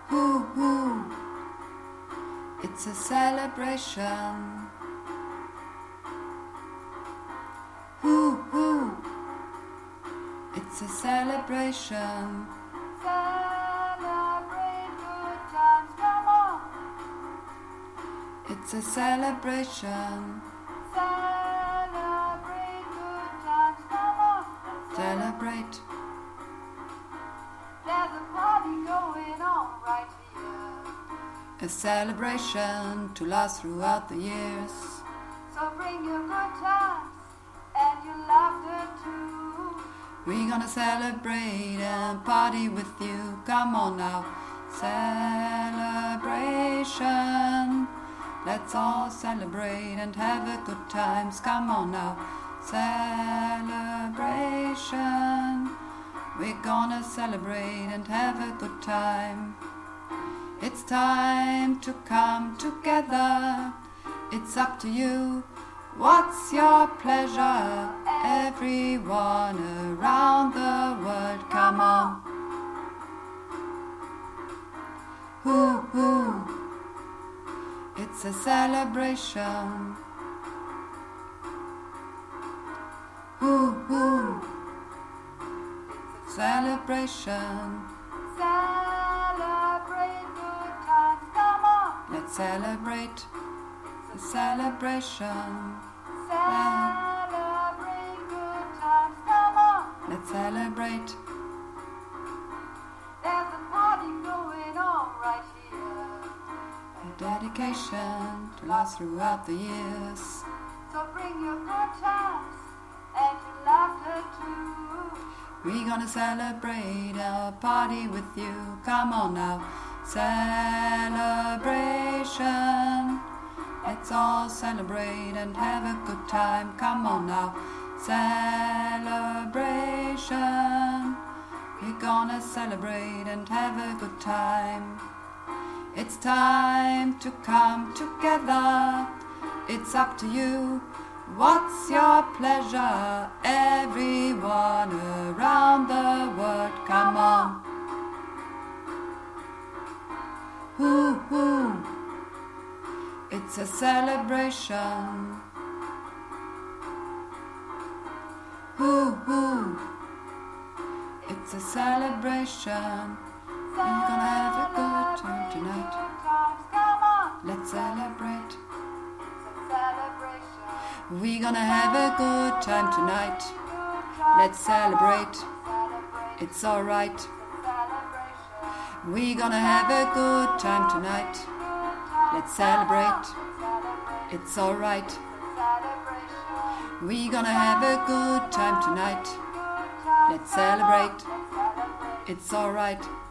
Hoo hoo, it's a celebration. Hoo hoo, it's a celebration. Celebrate good times, come on. It's a celebration. Celebrate good times, come on. Celebrate. There's a party going on right here. A celebration to last throughout the years. So bring your good times and your laughter too. We're gonna celebrate and party with you. Come on now. Celebration. Let's all celebrate and have a good times. Come on now. Celebration. We're gonna celebrate and have a good time. It's time to come together. It's up to you. What's your pleasure? Everyone around the world, come on. Hoo hoo, it's a celebration. Hoo hoo, celebration. Celebrate good times, come on. Let's celebrate the celebration. Celebrate good times, come on. Let's celebrate. There's a party going on right here. A dedication to last throughout the years. So bring your good times and your laughter too. We're gonna celebrate a party with you. Come on now. Celebration. Let's all celebrate and have a good time. Come on now. Celebration. We're gonna celebrate and have a good time. It's time to come together. It's up to you. What's your pleasure? Everyone around the world, come on. Hoo hoo, it's a celebration. Hoo hoo, it's a celebration. We're gonna have a good time tonight. Good times, come on. Let's celebrate. It's a celebration. We're gonna have a good time tonight. Good times, Let's celebrate. celebrate. It's alright. It's a celebration. We're gonna have a good time tonight. Good times, Let's celebrate. celebrate. It's alright. Celebration. We're gonna have a good time tonight. Good times, Let's celebrate. celebrate. It's alright.